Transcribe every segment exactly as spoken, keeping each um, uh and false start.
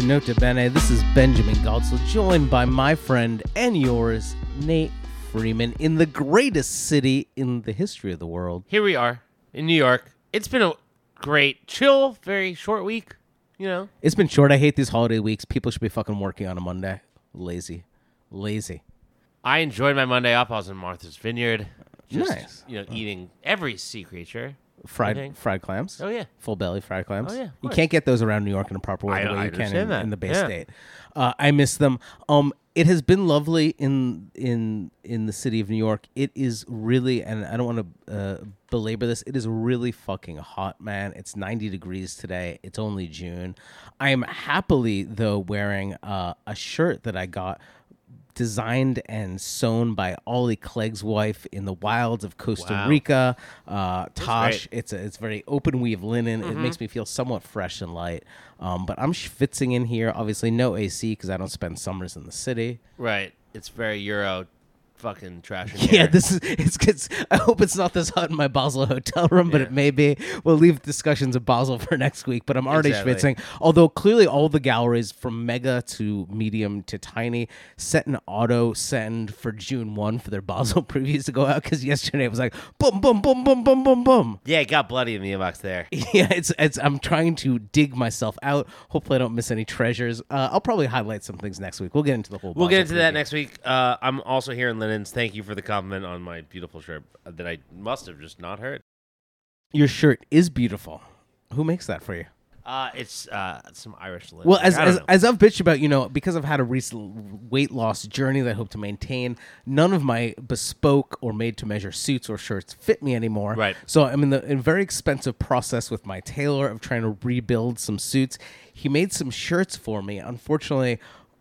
Nota bene, this is Benjamin Goldsel, joined by my friend and yours, Nate Freeman, in the greatest city in the history of the world. Here we are in New York. It's been a great, chill, very short week, you know. It's been short. I hate these holiday weeks. People should be fucking working on a Monday. Lazy. Lazy. I enjoyed my Monday off. I was in Martha's Vineyard. Just, Nice. You know, eating every sea creature. I Fried think. fried clams. Oh, yeah. Full belly fried clams. Oh, yeah, of You course. can't get those around New York in a proper way I- the way I you can in, understand that. in the Bay Yeah. State. Uh, I miss them. Um, it has been lovely in in in the city of New York. It is really, and I don't want to uh, belabor this. It is really fucking hot, man. It's ninety degrees today. It's only June. I am happily though wearing uh, a shirt that I got, designed and sewn by Ollie Clegg's wife in the wilds of Costa Wow. Rica. Uh, Tosh, great. it's a it's very open weave linen. It makes me feel somewhat fresh and light. Um, but I'm schwitzing in here. Obviously, no A C because I don't spend summers in the city. Right. It's very Euro fucking trash. in Yeah, here. this is it's, it's. I hope it's not this hot in my Basel hotel room, but Yeah. it may be. We'll leave discussions of Basel for next week. But I'm already Exactly. schwitzing. Although clearly all the galleries from mega to medium to tiny set an auto send for June first for their Basel previews to go out because yesterday it was like boom, boom, boom, boom, boom, boom, boom. Yeah, it got bloody in the inbox there. Yeah, it's it's. I'm trying to dig myself out. Hopefully, I don't miss any treasures. Uh, I'll probably highlight some things next week. We'll get into the whole. We'll get Basel into that preview. next week. Uh, I'm also here in Linens. Thank you for the compliment on my beautiful shirt that I must have just not heard. Your shirt is beautiful. Who makes that for you? Uh, it's uh, some Irish linen. Well, as I don't as, know. as I've bitched about, you know, because I've had a recent weight loss journey that I hope to maintain, none of my bespoke or made-to-measure suits or shirts fit me anymore. Right. So I'm in the in a very expensive process with my tailor of trying to rebuild some suits. He made some shirts for me. Unfortunately,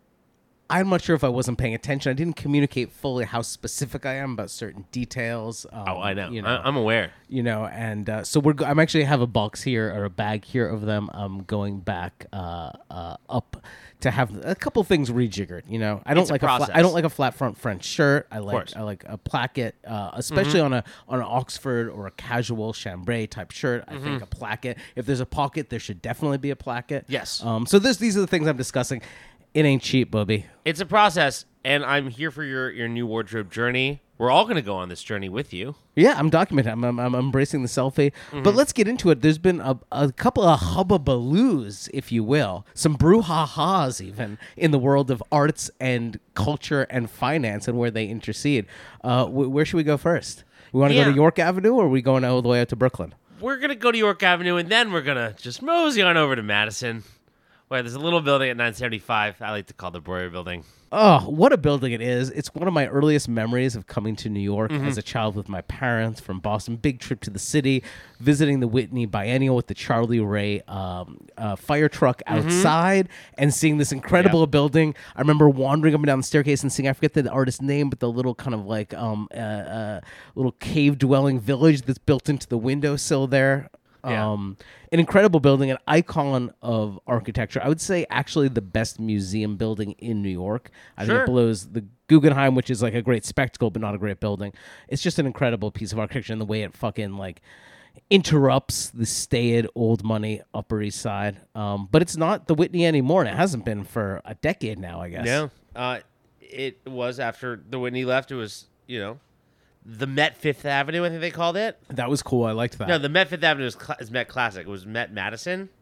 I'm not sure if I wasn't paying attention. I didn't communicate fully how specific I am about certain details. Um, oh, I know. You know, I, I'm aware. you know, and uh, so we're. Go- I'm actually have a box here or a bag here of them. I'm going back uh, uh, up to have a couple things rejiggered. You know, I don't It's a like a, flat, process. I don't like a flat front French shirt. I like course. I like a placket, uh, especially on a on an Oxford or a casual chambray type shirt. I think a placket. If there's a pocket, there should definitely be a placket. Yes. Um. So this these are the things I'm discussing. It ain't cheap, Bubby. It's a process, and I'm here for your, your new wardrobe journey. We're all going to go on this journey with you. Yeah, I'm documenting. I'm, I'm, I'm embracing the selfie. But let's get into it. There's been a, a couple of hubbabaloos, if you will, some brouhahas even in the world of arts and culture and finance and where they intercede. Uh, wh- where should we go first? We want to go Yeah. to York Avenue, or are we going all the way out to Brooklyn? We're going to go to York Avenue, and then we're going to just mosey on over to Madison, where there's a little building at nine seventy-five. I like to call the Breuer Building. Oh, what a building it is. It's one of my earliest memories of coming to New York as a child with my parents from Boston. Big trip to the city, visiting the Whitney Biennial with the Charlie Ray um, uh, fire truck outside and seeing this incredible Yep. building. I remember wandering up and down the staircase and seeing, I forget the artist's name, but the little kind of like um, uh, uh, little cave-dwelling village that's built into the windowsill there. Yeah. Um, an incredible building, an icon of architecture. I would say actually the best museum building in New York. I think Sure. it blows the Guggenheim, which is like a great spectacle, but not a great building. It's just an incredible piece of architecture and the way it fucking like interrupts the staid old money Upper East Side. Um, but it's not the Whitney anymore, and it hasn't been for a decade now, I guess. Yeah. Uh, it was after the Whitney left. It was, you know, the Met Fifth Avenue, I think they called it. That was cool. I liked that. No, the Met Fifth Avenue is, cl- is Met Classic. It was Met Madison.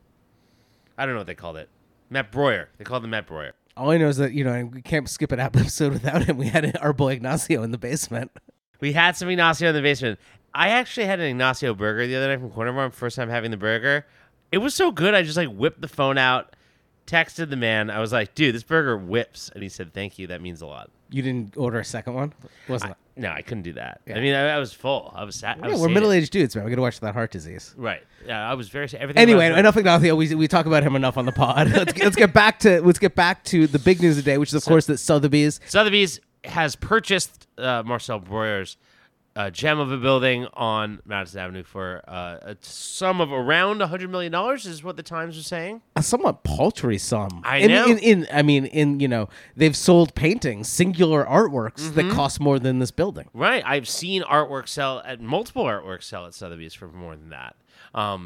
I don't know what they called it. Met Breuer. They called it Met Breuer. All I know is that, you know, we can't skip an episode without him. We had our boy Ignacio in the basement. We had some Ignacio in the basement. I actually had an Ignacio burger the other night from Corner Bar. First time having the burger. It was so good. I just like whipped the phone out, texted the man. I was like, dude, this burger whips. And he said, thank you. That means a lot. You didn't order a second one? Wasn't I, it? no, I couldn't do that. Yeah. I mean, I, I was full. I was sad. I Yeah, was we're sated. middle-aged dudes, man. We got to watch that heart disease. Right. Yeah, I was very sad. Everything Anyway, about it- enough Ignacio. We we talk about him enough on the pod. let's get, let's get back to let's get back to the big news of the day, which is of course that Sotheby's. Sotheby's has purchased uh, Marcel Breuer's uh, gem of a building on Madison Avenue for uh, a sum of around one hundred million dollars is what the Times was saying. A somewhat paltry sum. I in, know. In, in, I mean, in you know, they've sold paintings, singular artworks Mm-hmm. that cost more than this building. Right. I've seen artwork sell at multiple artwork sell at Sotheby's for more than that. Um,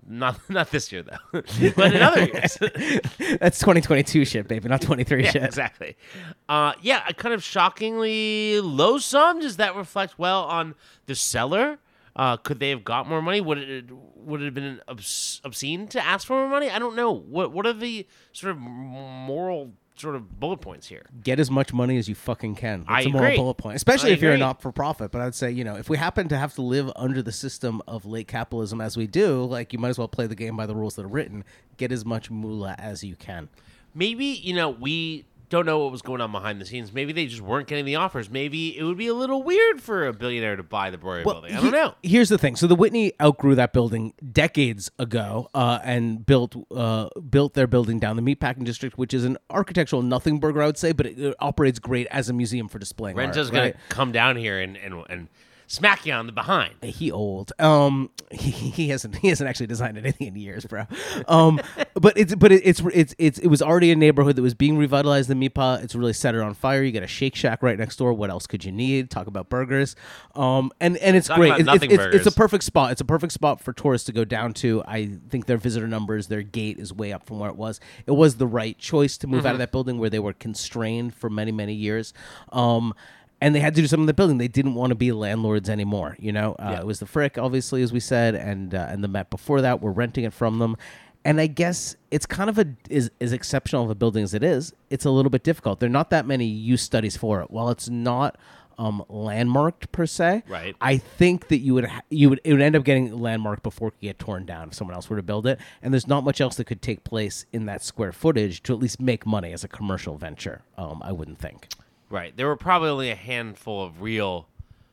Not not this year though, but in other years. That's twenty twenty-two shit, baby, not twenty-three Yeah, shit. exactly. Uh, yeah, a kind of shockingly low sum. Does that reflect well on the seller? Uh, could they have got more money? Would it would it have been obs- obscene to ask for more money? I don't know. What what are the sort of moral sort of bullet points here? Get as much money as you fucking can. That's I a moral agree. bullet point, especially I if you're a agree. not-for-profit. But I'd say, you know, if we happen to have to live under the system of late capitalism as we do, like, you might as well play the game by the rules that are written. Get as much moolah as you can. Maybe, you know, we don't know what was going on behind the scenes. Maybe they just weren't getting the offers. Maybe it would be a little weird for a billionaire to buy the Broyer building. I don't he- know. Here's the thing. So the Whitney outgrew that building decades ago uh, and built uh, built their building down the Meatpacking District, which is an architectural nothing burger, I would say, but it, it operates great as a museum for displaying art. Rento's going right? to come down here and, and, and smack you on the behind. He old. Um, he, he hasn't he hasn't actually designed anything in years, bro. Um, but it's but it, it's it's it's it was already a neighborhood that was being revitalized in Mipa. It's really set it on fire. You got a Shake Shack right next door. What else could you need? Talk about burgers. Um, and and it's Talk great. about It's, nothing it's, it's, it's a burgers. perfect spot. It's a perfect spot for tourists to go down to. I think their visitor numbers, their gate is way up from where it was. It was the right choice to move Mm-hmm. out of that building where they were constrained for many many years. Um, And they had to do something in the building. They didn't want to be landlords anymore. You know, uh, Yeah. it was the Frick, obviously, as we said, and uh, and the Met before that were renting it from them. And I guess it's kind of a is as exceptional of a building as it is. It's a little bit difficult. There are not that many use studies for it. While it's not um, landmarked per se, Right. I think that you would ha- you would it would end up getting landmarked before it could get torn down if someone else were to build it. And there's not much else that could take place in that square footage to at least make money as a commercial venture. Um, I wouldn't think. Right. There were probably only a handful of real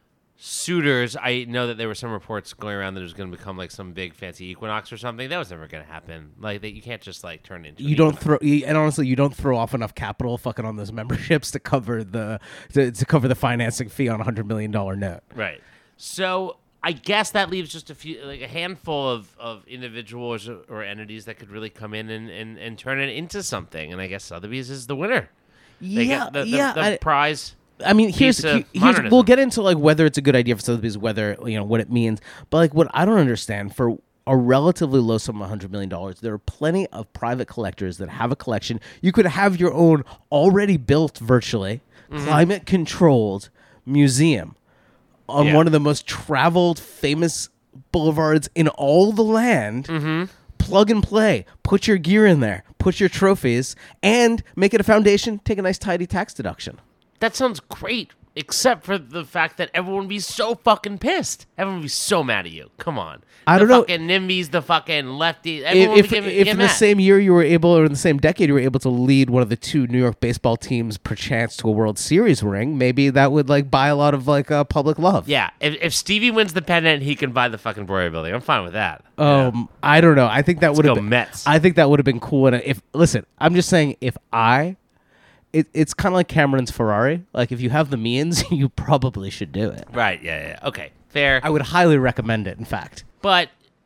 suitors. I know that there were some reports going around that it was going to become like some big fancy Equinox or something. That was never going to happen. Like that, you can't just like turn it into. You an don't Equinox. throw, you, and honestly, you don't throw off enough capital fucking on those memberships to cover the to, to cover the financing fee on a hundred million dollar note. Right. So I guess that leaves just a few, like a handful of, of individuals or, or entities that could really come in and, and, and turn it into something. And I guess Sotheby's is the winner. They Yeah, get the, the, yeah. the I, prize. I mean, here's, piece of he- here's modernism. we'll get into like whether it's a good idea for Sotheby's, whether you know what it means. But like, what I don't understand for a relatively low sum of hundred million dollars, there are plenty of private collectors that have a collection. You could have your own already built, virtually Mm-hmm. climate controlled museum on Yeah. one of the most traveled, famous boulevards in all the land. Mm-hmm. Plug and play. Put your gear in there. Put your trophies, and make it a foundation. Take a nice, tidy tax deduction. That sounds great, except for the fact that everyone would be so fucking pissed. Everyone would be so mad at you. Come on. I the don't know. fucking NIMBYs, the fucking lefties. Everyone If, would if, get, if get in the mad. same year you were able, or in the same decade, you were able to lead one of the two New York baseball teams, perchance, to a World Series ring, maybe that would like buy a lot of like uh, public love. Yeah, if, if Stevie wins the pennant, he can buy the fucking Broyer building. I'm fine with that. Um, I don't know. I think that would have go been Mets. I think that would have been cool. And if listen, I'm just saying, if I, it, it's kind of like Cameron's Ferrari. Like if you have the means, you probably should do it. Right, yeah, yeah. Okay, fair. I would highly recommend it. In fact. But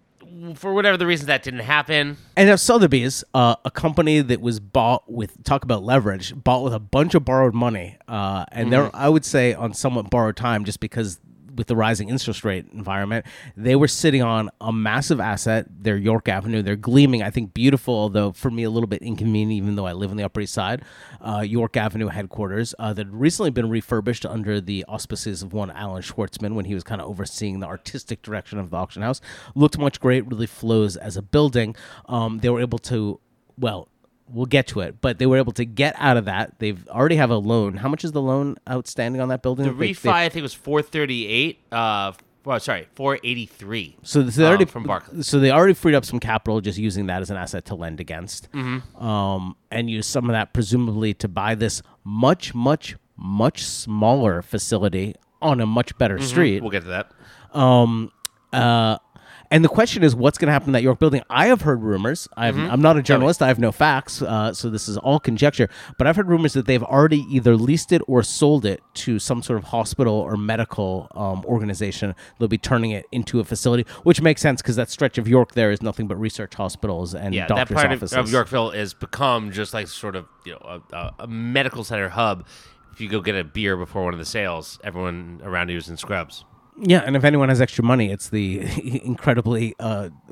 for whatever the reason that didn't happen, And now Sotheby's, uh, a company that was bought with, talk about leverage, bought with a bunch of borrowed money, uh, and they're, I would say, on somewhat borrowed time, just because with the rising interest rate environment, they were sitting on a massive asset, their York Avenue. They're gleaming, I think, beautiful, although for me a little bit inconvenient, even though I live on the Upper East Side. Uh, York Avenue headquarters uh, that had recently been refurbished under the auspices of one Alan Schwartzman when he was kind of overseeing the artistic direction of the auction house. Looked much great, really flows as a building. Um, they were able to, well, we'll get to it, but they were able to get out of that. They've already have a loan. How much is the loan outstanding on that building? the They- refi they- I think was four thirty-eight. Uh, well, sorry, four eighty-three. So they um, already from Barclays. So they already freed up some capital just using that as an asset to lend against, Mm-hmm. um, and use some of that presumably to buy this much, much, much smaller facility on a much better street. We'll get to that. Um, uh, and the question is, what's going to happen in that York building? I have heard rumors. I've, Mm-hmm. I'm not a journalist. I have no facts, uh, so this is all conjecture. But I've heard rumors that they've already either leased it or sold it to some sort of hospital or medical um, organization. They'll be turning it into a facility, which makes sense because that stretch of York there is nothing but research hospitals and Yeah, that doctors' part of, offices. of Yorkville has become just like sort of you know a, a, a medical center hub. If you go get a beer before one of the sales, everyone around you is in scrubs. Yeah, and if anyone has extra money, it's the incredibly uh, uh,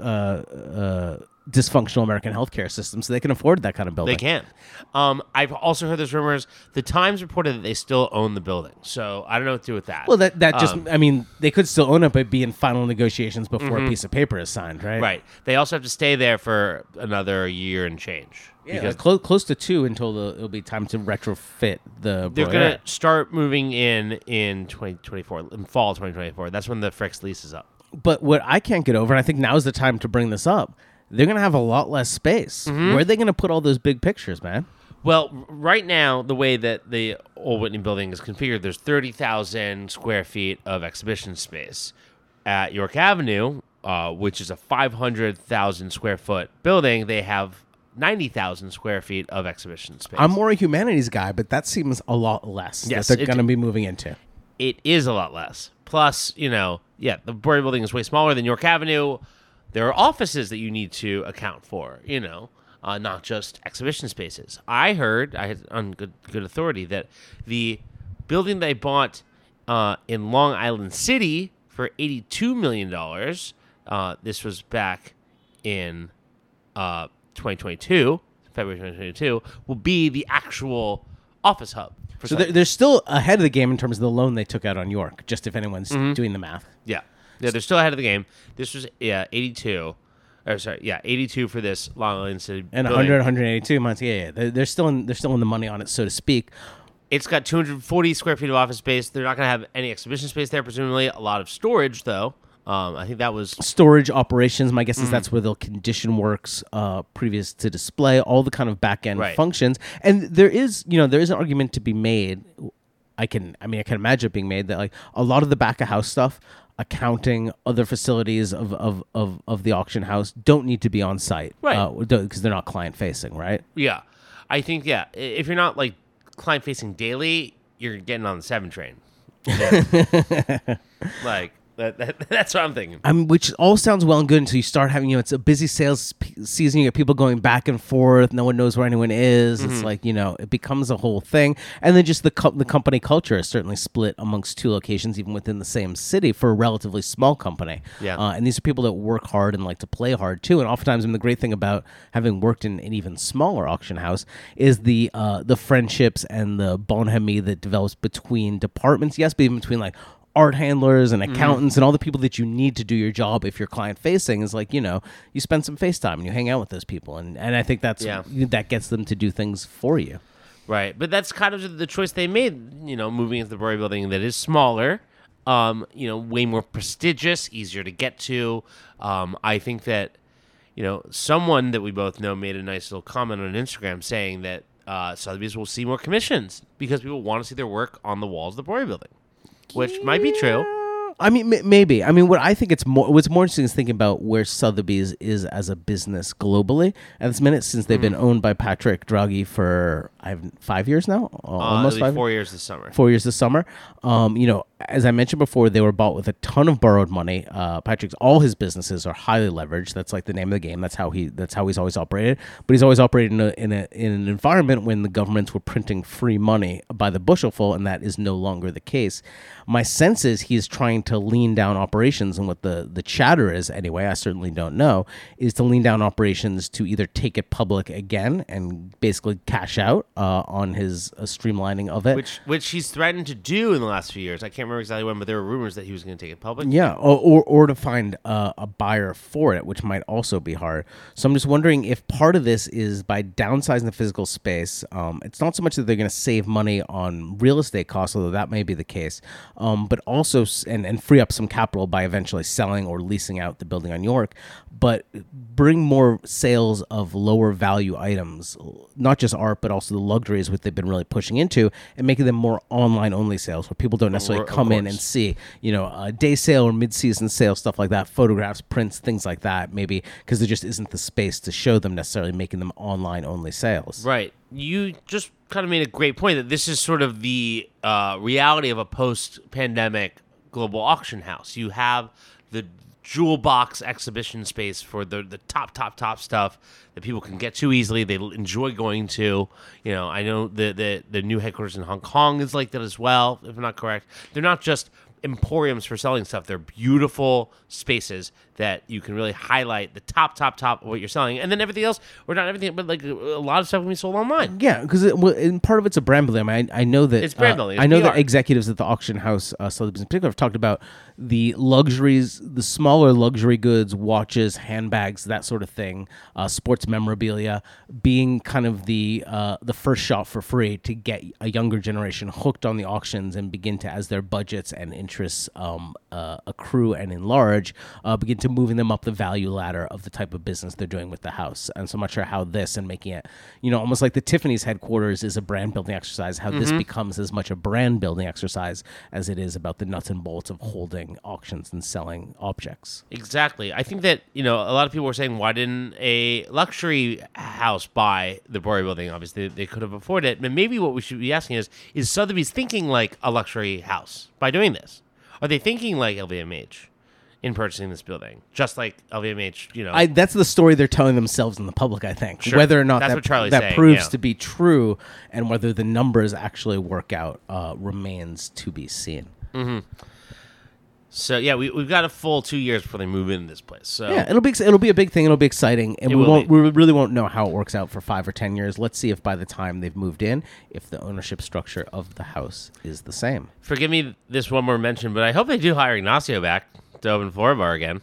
uh, dysfunctional American healthcare system, so they can afford that kind of building. They can. Um, I've also heard there's rumors. The Times reported that they still own the building, so I don't know what to do with that. Well, that that just, Um, I mean, they could still own it, but be in final negotiations before a piece of paper is signed, right? right. They also have to stay there for another year and change. Yeah, because like clo- close to two until the, it'll be time to retrofit the. they're Broyer. going to start moving in in twenty twenty-four, in fall twenty twenty-four. That's when the Frick's lease is up. But what I can't get over, and I think now's the time to bring this up, they're going to have a lot less space. Where are they going to put all those big pictures, man? Well, r- right now, the way that the Old Whitney building is configured, there's thirty thousand square feet of exhibition space. At York Avenue, uh, which is a five hundred thousand square foot building, they have ninety thousand square feet of exhibition space. I'm more a humanities guy, but that seems a lot less Yes, that they're it- going to be moving into. It is a lot less. Plus, you know, yeah, the Broyer building is way smaller than York Avenue. There are offices that you need to account for, you know, uh, not just exhibition spaces. I heard, I had on good, good authority, that the building they bought uh, in Long Island City for eighty-two million dollars, uh, this was back in uh, twenty twenty-two, February twenty twenty-two, will be the actual office hub. For So Sony. they're, they're still ahead of the game in terms of the loan they took out on York, just if anyone's Mm-hmm. doing the math. Yeah. Yeah, they're still ahead of the game. This was, yeah, eighty-two. Or sorry, yeah, eighty-two for this Long Island City And building. one hundred, one eighty-two months, yeah, yeah. They're, they're still in, they're still in the money on it, so to speak. It's got two hundred forty square feet of office space. They're not going to have any exhibition space there, presumably. A lot of storage, though. Um, I think that was Storage operations, my guess is Mm. that's where they'll condition works uh, previous to display, all the kind of back end Right. functions. And there is, you know, there is an argument to be made. I can, I mean, I can imagine it being made that like a lot of the back of house stuff, accounting, other facilities of, of, of, of the auction house don't need to be on site, Right. Because they're not client facing, right? yeah. I think yeah. i- If you're not like client facing daily, you're getting on the seven train. Yeah. like that, that. That's what I'm thinking. I mean, which all sounds well and good until you start having, you know, it's a busy sales p- season. You get people going back and forth. No one knows where anyone is. Mm-hmm. It's like, you know, it becomes a whole thing. And then just the co- the company culture is certainly split amongst two locations, even within the same city for a relatively small company. Yeah. Uh, and these are people that work hard and like to play hard too. And oftentimes, I mean, the great thing about having worked in an even smaller auction house is the uh, the friendships and the bonhomie that develops between departments. Yes, but even between like art handlers and accountants and all the people that you need to do your job if you're client facing is like, you know, you spend some FaceTime and you hang out with those people. And, and I think that's, Yeah. that gets them to do things for you. Right, but that's kind of the choice they made. You know, moving into the Broyer building that is smaller, um, you know, way more prestigious, easier to get to. Um, I think that, you know, someone that we both know made a nice little comment on Instagram saying that uh, Sotheby's will see more commissions because people want to see their work on the walls of the Broyer building, which might be true. I mean, m- maybe. I mean, what I think it's more, what's more interesting is thinking about where Sotheby's is as a business globally at this minute, since they've been owned by Patrick Draghi for I've five years now, Uh, almost it'll be five. four years this summer. four years this summer. Um, you know, as I mentioned before, they were bought with a ton of borrowed money. Uh, Patrick's all his businesses are highly leveraged. That's like the name of the game. That's how he. That's how he's always operated. But he's always operated in a, in a in an environment when the governments were printing free money by the bushelful, and that is no longer the case. My sense is he's trying to lean down operations, and what the the chatter is anyway. I certainly don't know. Is to lean down operations to either take it public again and basically cash out uh, on his uh, streamlining of it. Which which he's threatened to do in the last few years. I can't remember exactly when, but there were rumors that he was going to take it public. Yeah, or or, or to find uh, a buyer for it, which might also be hard. So I'm just wondering if part of this is by downsizing the physical space. Um, it's not so much that they're going to save money on real estate costs, although that may be the case, um, but also s- and and free up some capital by eventually selling or leasing out the building on York, but bring more sales of lower value items, not just art, but also the luxuries, which they've been really pushing into, and making them more online only sales where people don't necessarily Of come in course. and see, you know, a day sale or mid-season sale, stuff like that, photographs, prints, things like that, maybe because there just isn't the space to show them necessarily, making them online only sales. Right. You just kind of made a great point that this is sort of the uh, reality of a post-pandemic global auction house. You have the jewel box exhibition space for the the top, top, top stuff that people can get to easily. They enjoy going to. You know, I know the, the, the new headquarters in Hong Kong is like that as well, if I'm not correct. They're not just emporiums for selling stuff. They're beautiful spaces that you can really highlight the top, top, top of what you're selling, and then everything else, or not everything, but like a lot of stuff can be sold online. Yeah, because it, well, and part of it's a brand building. I, mean, I, I know that It's brand uh, building. It's I know P R. that executives at the auction house, uh, Sotheby's in particular, have talked about the luxuries, the smaller luxury goods, watches, handbags, that sort of thing, uh, sports memorabilia, being kind of the uh, the first shot for free to get a younger generation hooked on the auctions and begin to, as their budgets and interests um, uh, accrue and enlarge, uh, begin to moving them up the value ladder of the type of business they're doing with the house. And so I'm not sure how this and making it, you know, almost like the Tiffany's headquarters is a brand building exercise, how mm-hmm. this becomes as much a brand building exercise as it is about the nuts and bolts of holding auctions and selling objects. Exactly. I think that, you know, a lot of people were saying, why didn't a luxury house buy the Broyer building? Obviously, they could have afforded it. But maybe what we should be asking is, is Sotheby's thinking like a luxury house by doing this? Are they thinking like L V M H in purchasing this building? Just like L V M H, you know. I, that's the story they're telling themselves in the public, I think. Sure. Whether or not That's that, what Charlie's that saying, proves yeah. to be true and whether the numbers actually work out uh, remains to be seen. Mm-hmm. So yeah, we we've got a full two years before they move into this place. So yeah, it'll be it'll be a big thing. It'll be exciting, and It we will won't be. we really won't know how it works out for five or ten years. Let's see if by the time they've moved in, if the ownership structure of the house is the same. Forgive me this one more mention, but I hope they do hire Ignacio back to open Flora Bar again.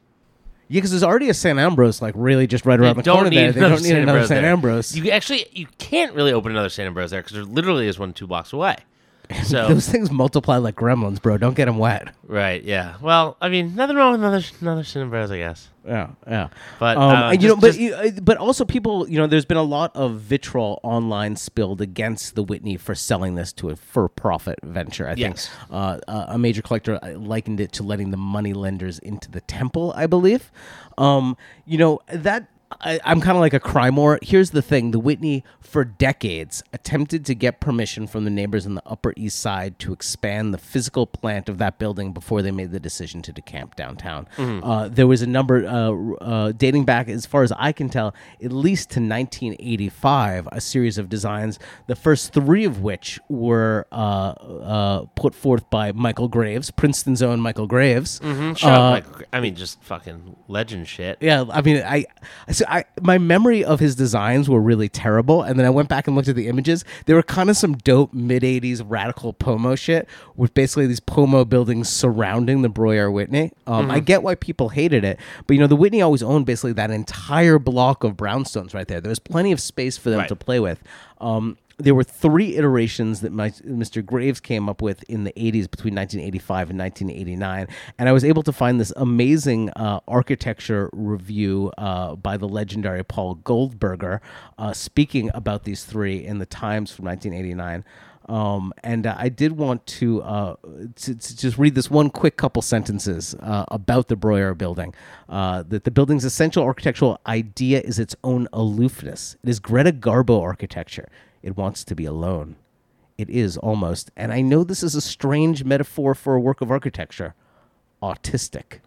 Yeah, because there's already a Saint Ambrose, like really just right around They the don't corner need there. They another don't need Saint another Ambrose Saint there. Ambrose. You actually you can't really open another Saint Ambrose there because there literally is one two blocks away. So Those things multiply like gremlins, bro. Don't get them wet. right, yeah. Well, I mean, nothing wrong with another another Saint Ambrose, I guess. Yeah, yeah. But, um, uh, and, you know, just- but just- you, uh, but also people, you know, there's been a lot of vitriol online spilled against the Whitney for selling this to a for-profit venture. I Yes. think uh, uh, a major collector likened it to letting the money lenders into the temple, I believe. Um, you know, that I, I'm kind of like a crime war. Here's the thing. The Whitney, for decades, attempted to get permission from the neighbors on the Upper East Side to expand the physical plant of that building before they made the decision to decamp downtown. Mm-hmm. Uh, there was a number, uh, uh, dating back, as far as I can tell, at least to nineteen eighty-five, a series of designs, the first three of which were uh, uh, put forth by Michael Graves, Princeton's own Michael Graves. Mm-hmm. Shut Uh, up, Mike. I mean, just fucking legend shit. Yeah, I mean, I, so I, my memory of his designs were really terrible, and then I went back and looked at the images. They were kind of some dope mid eighties radical Pomo shit, with basically these Pomo buildings surrounding the Broyer Whitney. Um, Mm-hmm. I get why people hated it, but you know, the Whitney always owned basically that entire block of brownstones right there. There was plenty of space for them Right. to play with. Um, there were three iterations that my, Mister Graves came up with in the eighties between nineteen eighty-five and nineteen eighty-nine. And I was able to find this amazing uh, architecture review uh, by the legendary Paul Goldberger uh, speaking about these three in the Times from nineteen eighty-nine. Um, and uh, I did want to, uh, to, to just read this one quick couple sentences uh, about the Broyer building. Uh, that the building's essential architectural idea is its own aloofness. It is Greta Garbo architecture. It wants to be alone. It is almost, and I know this is a strange metaphor for a work of architecture, autistic.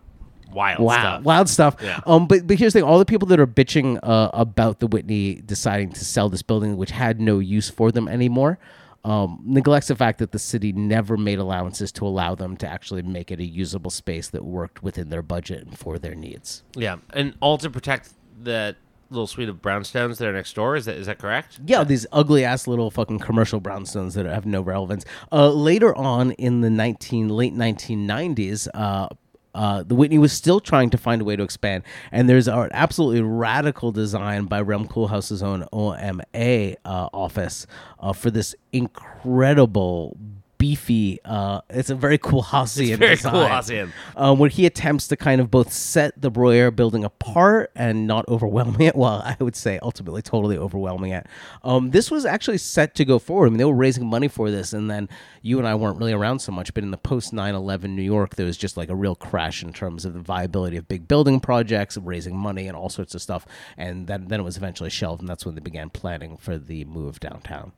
Wild Wow, stuff. wild stuff. Yeah. Um, but but here's the thing: all the people that are bitching uh, about the Whitney deciding to sell this building, which had no use for them anymore, um, neglects the fact that the city never made allowances to allow them to actually make it a usable space that worked within their budget and for their needs. Yeah, and all to protect that little suite of brownstones that are next door. Is that is that correct? Yeah, these ugly ass little fucking commercial brownstones that have no relevance. Uh, later on in the nineteen late nineteen nineties, uh, uh, the Whitney was still trying to find a way to expand, and there's an absolutely radical design by Rem Koolhaas's own O M A uh, office uh, for this incredible. Beefy, uh, it's a very cool Haasian very design, cool Haasian. um, where he attempts to kind of both set the Broyer building apart and not overwhelming it. Well, I would say ultimately totally overwhelming it. Um, this was actually set to go forward. I mean, they were raising money for this, and then you and I weren't really around so much, but in the post nine eleven New York, there was just like a real crash in terms of the viability of big building projects, of raising money, and all sorts of stuff. And then, then it was eventually shelved, and that's when they began planning for the move downtown.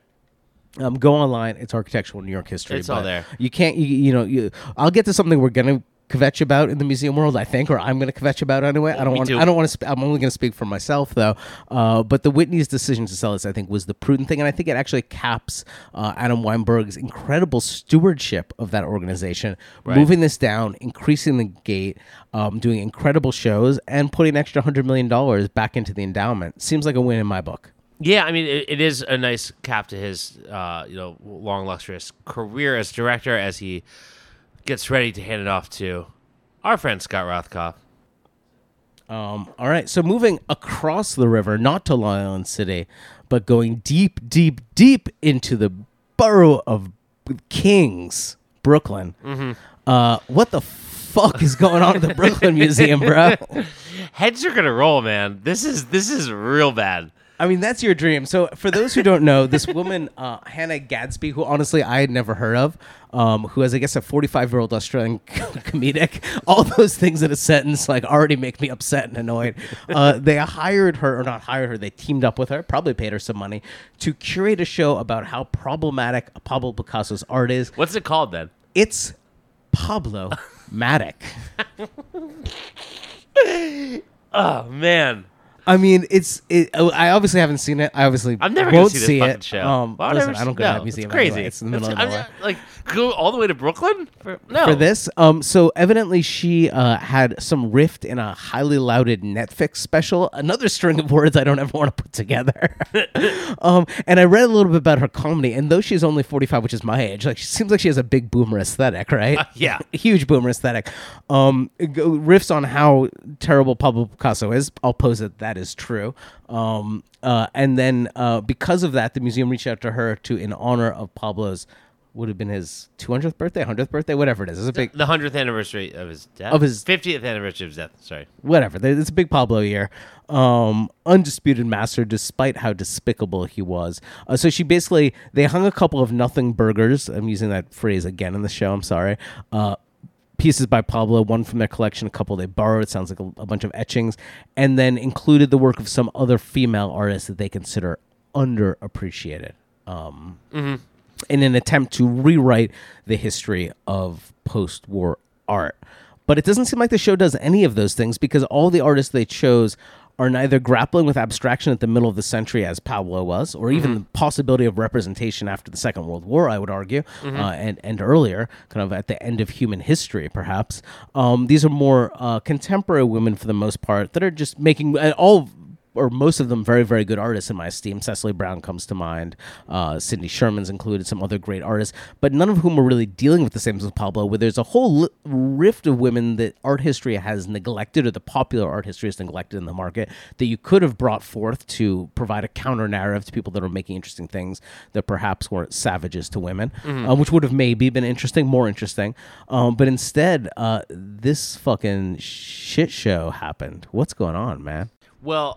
Um, go online. It's Architectural New York History. It's all but there. You can't, you, you know, you, I'll get to something we're going to kvetch about in the museum world, I think, or I'm going to kvetch about anyway. I don't Me want. too. I don't want to. Sp- I'm only going to speak for myself, though. Uh, but the Whitney's decision to sell this, I think, was the prudent thing, and I think it actually caps uh, Adam Weinberg's incredible stewardship of that organization, Right. moving this down, increasing the gate, um, doing incredible shows, and putting an extra hundred million dollars back into the endowment. Seems like a win in my book. Yeah, I mean, it, it is a nice cap to his, uh, you know, long, luxurious career as director as he gets ready to hand it off to our friend Scott Rothkopf. Um, all right, so moving across the river, not to Long Island City, but going deep, deep, deep into the borough of Kings, Brooklyn. Mm-hmm. Uh, what the fuck is going on at the Brooklyn Museum, bro? Heads are gonna roll, man. This is this is real bad. I mean, that's your dream. So, for those who don't know, this woman, uh, Hannah Gadsby, who honestly I had never heard of, um, who has, I guess, a forty-five-year-old Australian comedic, all those things in a sentence, like, already make me upset and annoyed. Uh, they hired her, or not hired her, they teamed up with her, probably paid her some money, to curate a show about how problematic Pablo Picasso's art is. What's it called then? It's Pablo-matic. Oh man. I mean, it's. It, I obviously haven't seen it. I obviously I'm never gonna won't see this see fucking it. show. Um, Well, I've listen, never I don't seen- go to no, that museum. It's crazy. Anyway. It's in the middle It's- of I'm nowhere. not- like go all the way to Brooklyn for, no. For this, um, so evidently she uh, had some rift in a highly lauded Netflix special. Another string of words I don't ever want to put together. um, and I read a little bit about her comedy, and though she's only forty-five, which is my age, like she seems like she has a big boomer aesthetic, right? Uh, yeah. Huge boomer aesthetic. Um, it go- riffs on how terrible Pablo Picasso is. I'll pose that that is true. Um, uh, and then uh, because of that, the museum reached out to her to in honor of Pablo's. Would have been his two hundredth birthday, one hundredth birthday, whatever it is. It's a big, The hundredth anniversary of his death. Of his- fiftieth anniversary of his death. Sorry. whatever. There- It's a big Pablo year. Um, undisputed master, despite how despicable he was. Uh, so she basically, they hung a couple of nothing burgers. I'm using that phrase again in the show. I'm sorry. Uh, pieces by Pablo, one from their collection, a couple they borrowed. It sounds like a, a bunch of etchings, and then included the work of some other female artists that they consider underappreciated. Um, Mm-hmm. in an attempt to rewrite the history of post-war art. But it doesn't seem like the show does any of those things because all the artists they chose are neither grappling with abstraction at the middle of the century as Pablo was, or even Mm-hmm. the possibility of representation after the Second World War, I would argue, Mm-hmm. uh, and, and earlier, kind of at the end of human history, perhaps. Um, these are more uh, contemporary women, for the most part, that are just making uh, all or most of them very, very good artists in my esteem. Cecily Brown comes to mind. Uh, Cindy Sherman's included, some other great artists, but none of whom are really dealing with the same as Pablo, where there's a whole li- rift of women that art history has neglected, or the popular art history has neglected in the market, that you could have brought forth to provide a counter narrative to people that are making interesting things that perhaps weren't savages to women, uh, which would have maybe been interesting, more interesting. Um, but instead, uh, this fucking shit show happened. What's going on, man? Well,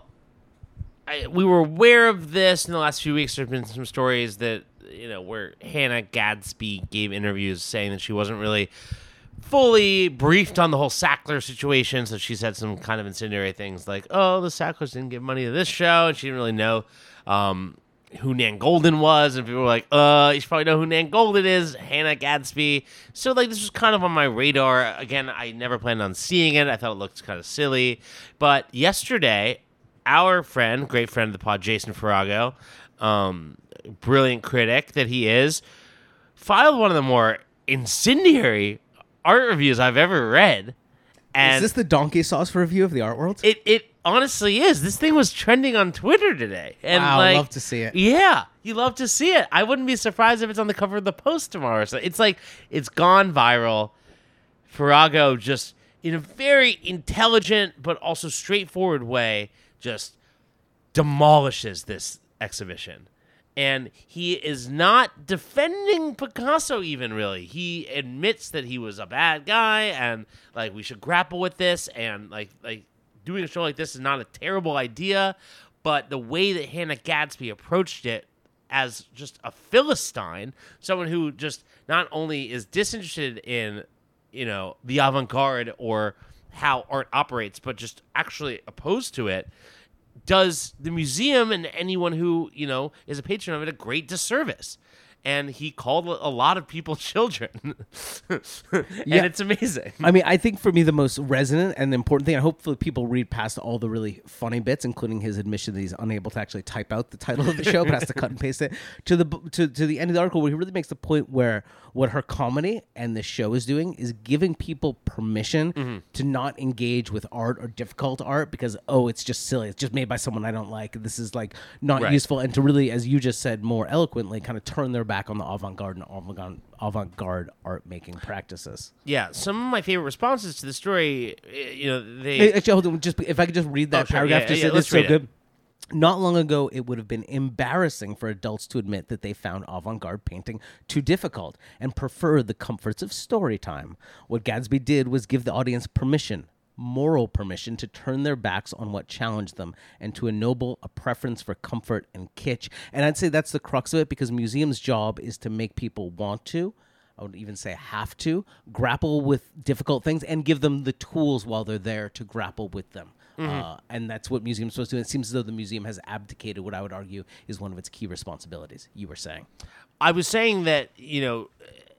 I, we were aware of this in the last few weeks. There's been some stories that, you know, where Hannah Gadsby gave interviews saying that she wasn't really fully briefed on the whole Sackler situation. So she said some kind of incendiary things like, oh, the Sacklers didn't give money to this show. And she didn't really know um, who Nan Golden was. And people were like, uh, you should probably know who Nan Golden is, Hannah Gadsby. So, like, this was kind of on my radar. Again, I never planned on seeing it. I thought it looked kind of silly. But yesterday, our friend, great friend of the pod, Jason Farago, um, brilliant critic that he is, filed one of the more incendiary art reviews I've ever read. And Is this the donkey sauce review of the art world? it, it honestly is. This thing was trending on Twitter today. And Wow, like, love to see it. Yeah, you love to see it. I wouldn't be surprised if it's on the cover of the Post tomorrow. So it's like, it's gone viral. Farago just, in a very intelligent but also straightforward way, just demolishes this exhibition. And he is not defending Picasso even, really. He admits that he was a bad guy and, like, we should grapple with this, and, like, like doing a show like this is not a terrible idea, but the way that Hannah Gadsby approached it as just a Philistine, someone who just not only is disinterested in, you know, the avant-garde or how art operates, but just actually opposed to it, does the museum and anyone who, you know, is a patron of it a great disservice. and he called a lot of people children. and Yeah. it's amazing. I mean, I think for me the most resonant and important thing, and hopefully people read past all the really funny bits, including his admission that he's unable to actually type out the title of the show, but has to cut and paste it, to the to, to the end of the article where he really makes the point where what her comedy and the show is doing is giving people permission Mm-hmm. to not engage with art or difficult art because, oh, it's just silly. It's just made by someone I don't like. This is like not Right. useful. And to really, as you just said more eloquently, kind of turn their back on the avant-garde and avant-garde, avant-garde art making practices. Yeah, some of my favorite responses to the story, eh, you know, they Hey, Actually, hold on. Just if I could just read that Oh, sure. paragraph, Yeah, just yeah, it's let's so read it. good. Not long ago, it would have been embarrassing for adults to admit that they found avant-garde painting too difficult and preferred the comforts of story time. What Gatsby did was give the audience permission, moral permission, to turn their backs on what challenged them and to ennoble a preference for comfort and kitsch. And I'd say that's the crux of it, because museums' job is to make people want to, I would even say have to, grapple with difficult things and give them the tools while they're there to grapple with them. Uh, and that's what museums are supposed to do. It seems as though the museum has abdicated what I would argue is one of its key responsibilities. You were saying. I was saying that, you know,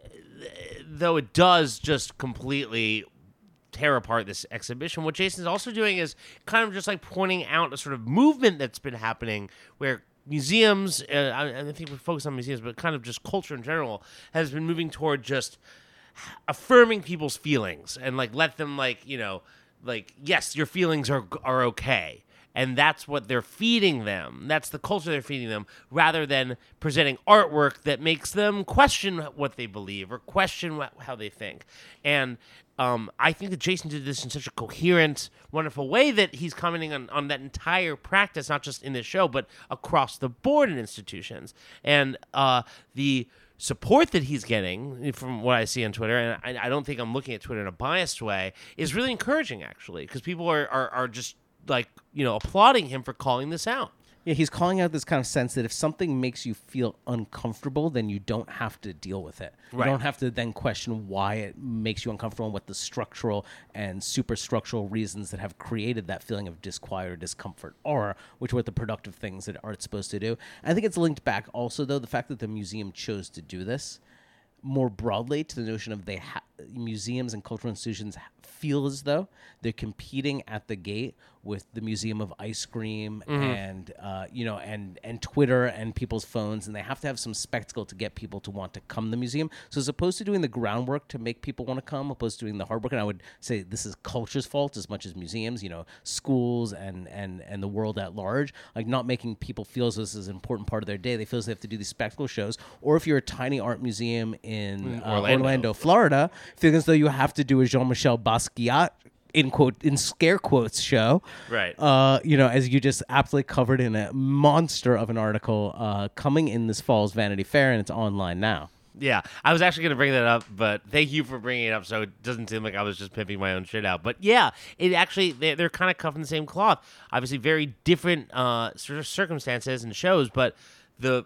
though it does just completely tear apart this exhibition, what Jason's also doing is kind of just like pointing out a sort of movement that's been happening where museums, uh, I, I think we focus on museums, but kind of just culture in general, has been moving toward just affirming people's feelings and like let them like, you know, like, yes, your feelings are are okay. And that's what they're feeding them. That's the culture they're feeding them, rather than presenting artwork that makes them question what they believe or question what, how they think. And um, I think that Jason did this in such a coherent, wonderful way that he's commenting on, on that entire practice, not just in this show, but across the board in institutions. And uh, the support that he's getting from what I see on Twitter, and I, I don't think I'm looking at Twitter in a biased way, is really encouraging, actually, because people are, are, are just like, you know, applauding him for calling this out. Yeah, he's calling out this kind of sense that if something makes you feel uncomfortable, then you don't have to deal with it. Right. You don't have to then question why it makes you uncomfortable and what the structural and superstructural reasons that have created that feeling of disquiet or discomfort are, which are what the productive things that art's supposed to do. I think it's linked back also, though, the fact that the museum chose to do this more broadly to the notion of they ha- museums and cultural institutions feel as though they're competing at the gate with the Museum of Ice Cream Mm-hmm. and uh, you know and and Twitter and people's phones, and they have to have some spectacle to get people to want to come to the museum. So as opposed to doing the groundwork to make people want to come, opposed to doing the hard work, and I would say this is culture's fault as much as museums, you know, schools and and and the world at large, like not making people feel as though this is an important part of their day. They feel as they have to do these spectacle shows, or if you're a tiny art museum in uh, Orlando. Orlando, Florida, feeling as though you have to do a Jean-Michel Basquiat in quote in scare quotes show, Right. Uh, you know, as you just aptly covered in a monster of an article uh, coming in this fall's Vanity Fair, and it's online now. Yeah, I was actually going to bring that up, but thank you for bringing it up so it doesn't seem like I was just pimping my own shit out. But yeah, it actually, they're, they're kind of cut from the same cloth. Obviously, very different uh, sort of circumstances and shows, but the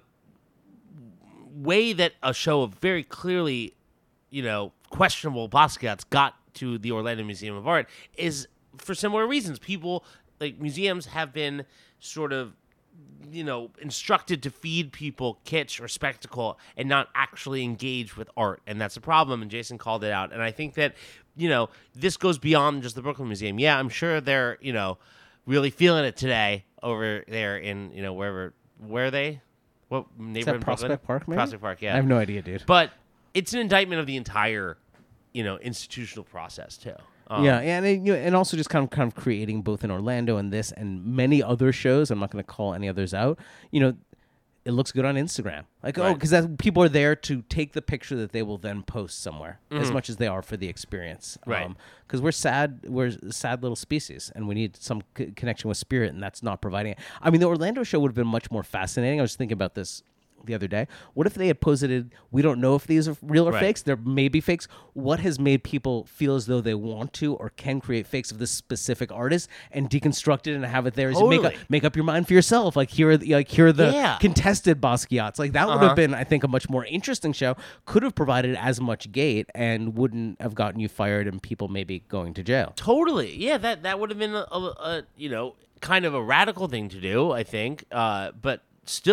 way that a show of very clearly, you know, questionable Basquiat's got to the Orlando Museum of Art is for similar reasons. People, like museums, have been sort of, you know, instructed to feed people kitsch or spectacle and not actually engage with art. And that's a problem. And Jason called it out. And I think that, you know, this goes beyond just the Brooklyn Museum. Yeah, I'm sure they're, you know, really feeling it today over there in, you know, wherever, where are they? What neighborhood? Is that in Prospect Brooklyn? Park, maybe? Prospect Park, yeah. I have no idea, dude. But it's an indictment of the entire, you know, institutional process too. Um, yeah, and and, you know, and also just kind of kind of creating both in Orlando and this and many other shows. I'm not going to call any others out. You know, it looks good on Instagram. Like, oh, Right. because people are there to take the picture that they will then post somewhere, as Mhm. much as they are for the experience. Right. Because we're sad, we're a sad little species, and we need some c- connection with spirit, and that's not providing it. I mean, the Orlando show would have been much more fascinating. I was thinking about this the other day. What if they had posited, we don't know if these are real or Right. fakes, they're maybe fakes. What has made people feel as though they want to or can create fakes of this specific artist and deconstruct it and have it there? As you make, Totally. up, make up your mind for yourself. Like here are the, like here are the Yeah. contested Basquiats. Like that would Uh-huh. have been, I think, a much more interesting show. Could have provided as much gate and wouldn't have gotten you fired and people maybe going to jail. Totally. Yeah, that that would have been a, a, a you know, kind of a radical thing to do, I think. Uh, but still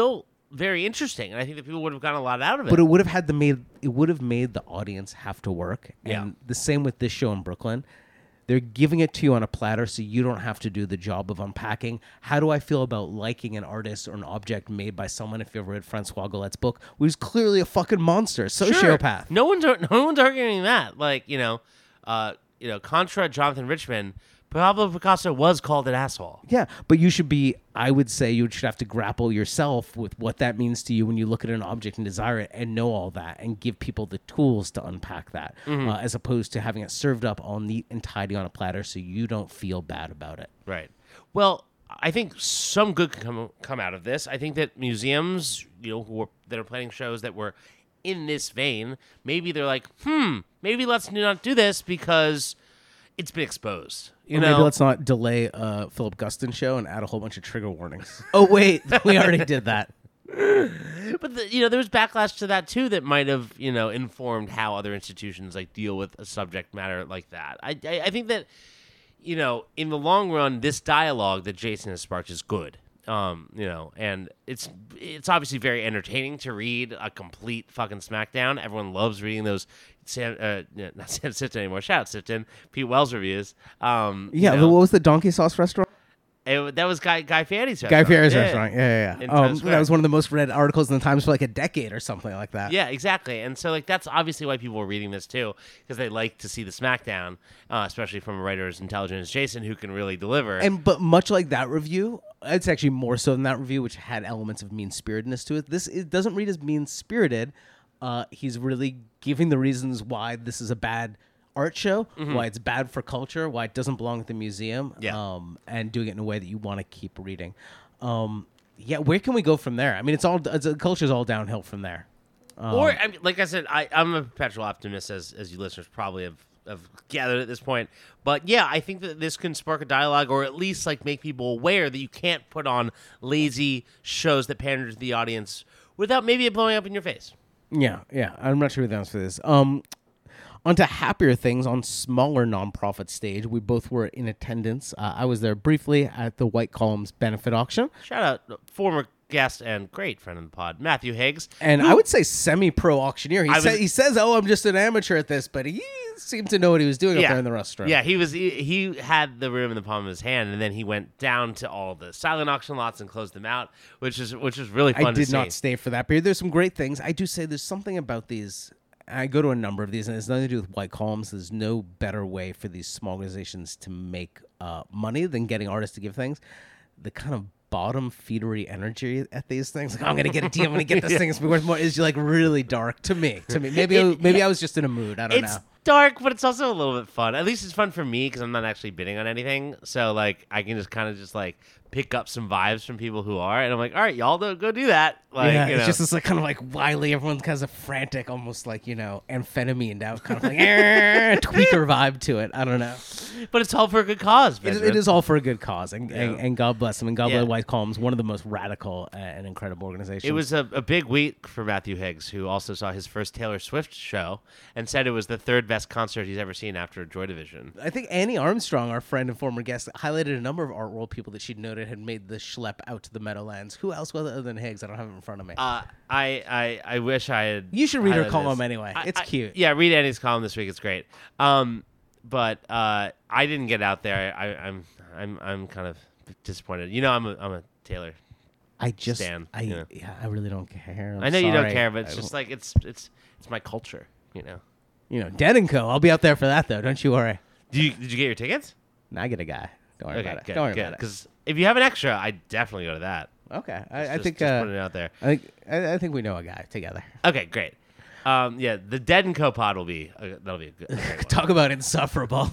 very interesting, and I think that people would have gotten a lot out of it. But it would have had the made it would have made the audience have to work. And Yeah. the same with this show in Brooklyn. They're giving it to you on a platter so you don't have to do the job of unpacking. How do I feel about liking an artist or an object made by someone, if you ever read Francois Golet's book, who's clearly a fucking monster, a Sure. sociopath? No one's no one's arguing that. Like, you know, uh, you know, contra Jonathan Richman, Pablo Picasso was called an asshole. Yeah, but you should be, I would say you should have to grapple yourself with what that means to you when you look at an object and desire it and know all that and give people the tools to unpack that, Mm-hmm. uh, as opposed to having it served up all neat and tidy on a platter so you don't feel bad about it. Right. Well, I think some good can come come out of this. I think that museums, you know, who are, that are planning shows that were in this vein, maybe they're like, hmm, maybe let's not do this because it's been exposed. You Or know, maybe let's not delay uh, Philip Guston show and add a whole bunch of trigger warnings. Oh, wait, we already did that. but the, you know, there was backlash to that too that might have, you know, informed how other institutions like deal with a subject matter like that. I I, I think that, you know, in the long run, this dialogue that Jason has sparked is good. Um, you know, and it's it's obviously very entertaining to read a complete fucking SmackDown. Everyone loves reading those Sam, uh, not Sam Sifton anymore. Shout out Sifton, Pete Wells reviews. Um, Yeah, you know, what was the Donkey Sauce restaurant? it, that was Guy Guy Fieri's Guy restaurant. Fieri's Yeah. restaurant. Yeah, yeah, In yeah. Times Um, Square. that was one of the most read articles in the Times for like a decade or something like that. Yeah, exactly. And so, like, that's obviously why people are reading this, too, because they like to see the SmackDown, uh, especially from a writer as intelligent as Jason, who can really deliver. And but much like that review, it's actually more so than that review, which had elements of mean-spiritedness to it. This it doesn't read as mean-spirited. Uh, he's really giving the reasons why this is a bad art show, why it's bad for culture, why it doesn't belong at the museum, Yeah. um, and doing it in a way that you want to keep reading. Um, yeah, where can we go from there? I mean, it's all it's, the culture's all downhill from there. Um, or, I mean, like I said, I, I'm a perpetual optimist, as as you listeners probably have, have gathered at this point. But yeah, I think that this can spark a dialogue, or at least like make people aware that you can't put on lazy shows that pander to the audience without maybe it blowing up in your face. Yeah, yeah. I'm not sure who the answer for this. Um, onto happier things on smaller nonprofit stage. We both were in attendance. Uh, I was there briefly at the White Columns benefit auction. Shout out former guest and great friend of the pod, Matthew Higgs. And I would say semi-pro auctioneer. He, I sa- was- he says, oh, I'm just an amateur at this, but he seemed to know what he was doing up there in the restaurant. Yeah, he was. He, he had the room in the palm of his hand, and then he went down to all the silent auction lots and closed them out, which is which was really fun I to did see. not stay for that period. There's some great things. I do say there's something about these. I go to a number of these, and it's nothing to do with White Columns. There's no better way for these small organizations to make uh, money than getting artists to give things. The kind of bottom feedery energy at these things, like, oh, I'm gonna get a deal, I'm gonna get this thing, it's gonna be worth more, is like really dark to me. To me, maybe I, maybe I was just in a mood. I don't It's know. dark, but it's also a little bit fun. At least it's fun for me because I'm not actually bidding on anything. So like I can just kind of just like pick up some vibes from people who are, and I'm like, all right, y'all do, go do that. Like, Yeah, you it's know. just this like kind of like wily. Everyone's kind of frantic, almost like, you know, amphetamine out, kind of like eh, tweaker vibe to it. I don't know. But it's all for a good cause. It, Benjamin. it is all for a good cause, and, and, Yeah. and God bless them, and God Yeah. bless White Columns, one of the most radical uh, and incredible organizations. It was a, a big week for Matthew Higgs, who also saw his first Taylor Swift show and said it was the third best concert he's ever seen after Joy Division. I think Annie Armstrong, our friend and former guest, highlighted a number of art world people that she'd noted had made the schlep out to the Meadowlands. Who else was it other than Higgs? I don't have it in front of me. Uh, I, I I wish I had. You should read her highlighted column this. anyway. I- It's I- cute. Yeah, read Annie's column this week. It's great. Um, but uh, I didn't get out there. I, I'm I'm I'm kind of disappointed. You know, I'm a I'm a Taylor. I just, Stan, I, you know. yeah, I really don't care. I'm I know you don't sorry. care, but it's I just don't- like it's it's it's my culture. You know. you know, Dead and Co. I'll be out there for that though. Don't you worry. Did you did you get your tickets? Now I get a guy. Don't worry Okay, about it. good, Don't worry good. about it. Because if you have an extra, I definitely go to that. Okay, I, I Just- think just uh, put it out there. I think I, I think we know a guy together. Okay, great. Um, yeah, the Dead and Co pod will be uh, that'll be a good. A great one. Talk about insufferable.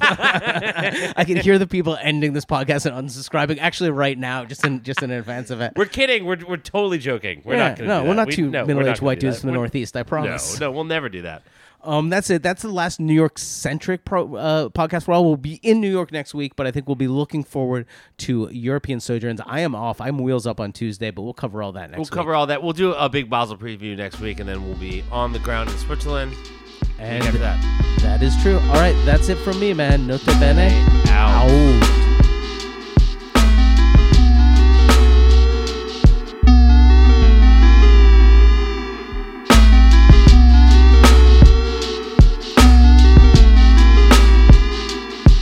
I can hear the people ending this podcast and unsubscribing actually right now, just in just in advance of it. We're kidding. We're we're totally joking. We're Yeah, not going to. no, do we're that. not We- two no, we're middle-aged not gonna white do dudes that. from the We're- Northeast. I promise. No, no, we'll never do that. Um, that's it. That's the last New York centric pro, uh, podcast for all. We'll be in New York next week, but I think we'll be looking forward to European sojourns. I am off. I'm wheels up on Tuesday, but we'll cover all that next We'll week. cover all that. We'll do a big Basel preview next week, and then we'll be on the ground in Switzerland. And Week after that. that is true. All right, that's it from me, man. Nota bene. Out. Out.